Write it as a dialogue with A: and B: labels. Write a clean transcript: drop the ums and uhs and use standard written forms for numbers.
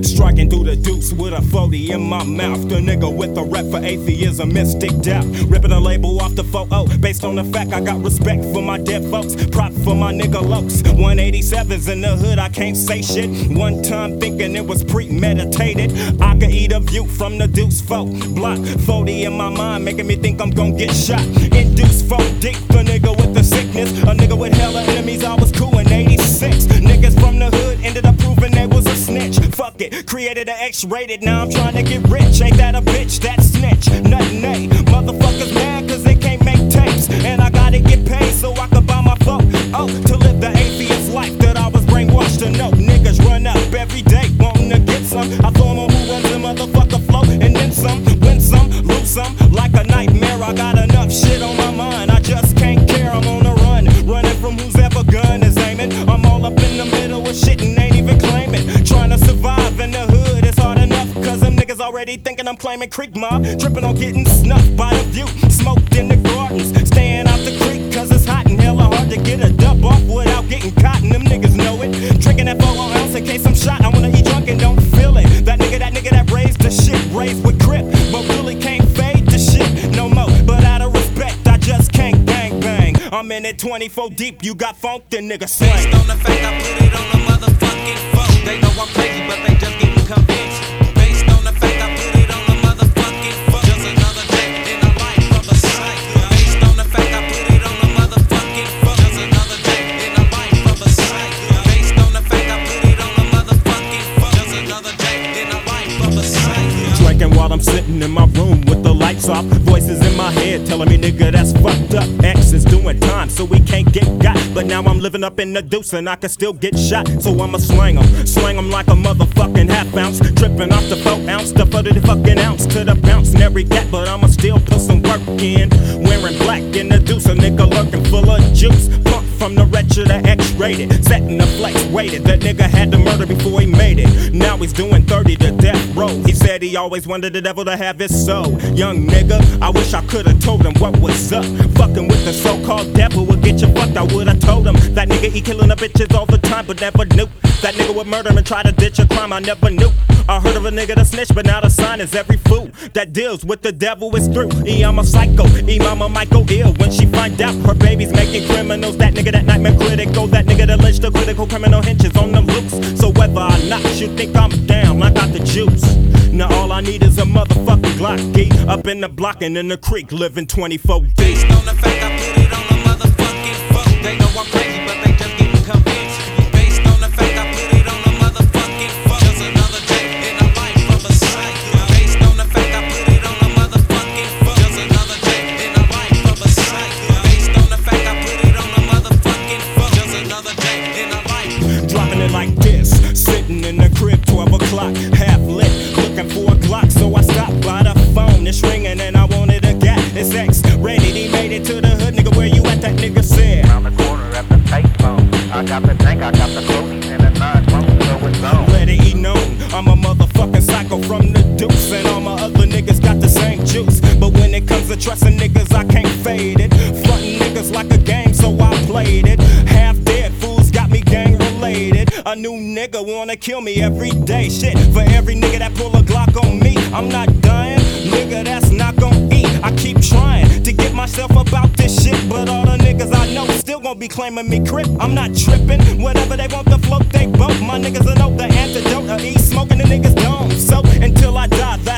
A: Striking through the deuce with a 40 in my mouth. The nigga with a rep for atheism, mystic doubt. Ripping a label off the photo based on the fact I got respect for my dead folks. Prop for my nigga Lokes. 187s in the hood, I can't say shit. One time thinking it was premeditated. I could eat a view from the deuce folk block. 40 in my mind, making me think I'm gon' get shot. Induced folk deep, the nigga with the sickness. A nigga with hella enemies, I was cool in 86. Niggas from the hood ended up proving they was a snitch. Fuck it, created an X-rated, now I'm trying to get rich. Ain't that a bitch, that snitch? Nothing, a motherfuckers mad cause they can't make tapes. And I gotta get paid so I could buy my phone. Oh, to live the atheist life that I was brainwashed to know. Niggas run up every day wanting to get some. I throw them on who runs the motherfucker flow. And then some, win some, lose some. Like a nightmare, I got enough shit on my mind. I just can't care, I'm on the run. Running from who's ever gun is aiming. I'm all up in the middle of shit and ain't even claiming. Trying to survive in the hood, it's hard enough. Cause them niggas already thinking I'm claiming creek mob. Tripping on getting snuffed by the view. Smoked in the gardens, staying out the creek. Cause it's hot and hella hard to get a dub off without getting caught. And them niggas know it. Drinking that 4 ounce in case I'm shot. I wanna eat drunk and don't feel it. That nigga that raised the shit, raised with grip. But really can't fade the shit no more. But out of respect, I just can't bang bang. I'm in it 24 deep, you got funk, then nigga slang.
B: Based on the fact I put it on the motherfucking phone. They know I'm crazy, but they just getting convinced. Based on the fact I put it on the motherfucking phone. Just another day in the life of a psycho. Based on the fact I put it on the motherfucking phone. Just another day in the life of a psycho. Based on the fact I put it on the motherfucking phone. Just another day in the life of a psycho.
A: Drinking while I'm sitting in my room with the lights off. Voices in my head telling me, nigga, that's fucked up. X is doing time, so we can't get got. But now I'm living up in the deuce and I can still get shot. So I'ma slang 'em like a motherfucking half ounce. Tripping off the 4 ounce, the 40 fucking ounce to the bounce. Never gat, but I'ma still put some work in. Wearing black in the deuce, a nigga lurking full of juice. Pump from the wretched to X-rated. Setting the flex, waited. That nigga had to murder before he made it. Now he's doing 30 to death row. He said he always wanted the devil to have his soul. Young nigga, I wish I could've told him what was up. Fucking with the so-called devil would get you fucked. I would've told him that nigga he killing the bitches all the time, but never knew that nigga would murder and try to ditch a crime. I never knew. I heard of a nigga that snitch, but now the sign is every fool that deals with the devil is through. I'm a psycho, mama might go ill when she find out her baby's making criminals. That nigga that nightmare critical, that nigga that lynched the critical criminal hinges on the loose. So whether or not you think I'm down, I got the juice. Now all I need is a motherfucking Glocky up in the block and in the creek, living 24 deep.
B: Based on the fact I put it on the motherfucking phone. They know I'm crazy, but they just getting convinced. Based on the fact I put it on the motherfucking phone. Just another day in the life of a psycho. Based on the fact I put it on the motherfucking phone. Just another day in the life of a psycho. Based on the fact I put it on the motherfucking phone. Just another day in the life.
A: Dropping it like this, sitting in the crib, 12 o'clock, half lit, looking for a Glock, so I stopped by the phone. It's ringing and I wanted a gat. It's X-rated, he made it to the hood, nigga, where you at? That nigga said
C: Around the corner at the payphone. I got the tank, I got the clothing and the 9 phones, so it's on.
A: let it be known, I'm a motherfucking psycho from the deuce. And all my other niggas got the same juice. But when it comes to trusting niggas, I can't fade it. Frontin' niggas like a game, so I played it. Half dead fools got me gang related. A new nigga wanna kill me every day. Shit, for every nigga that pull a Glock on me, I'm not dying, nigga, that's not gon' eat. I keep trying to get myself about this shit, but all the niggas I know still gon' be claiming me crip. I'm not tripping, whatever they want to float, they both. My niggas will know the antidote. I eat smoking the niggas don't. So until I die,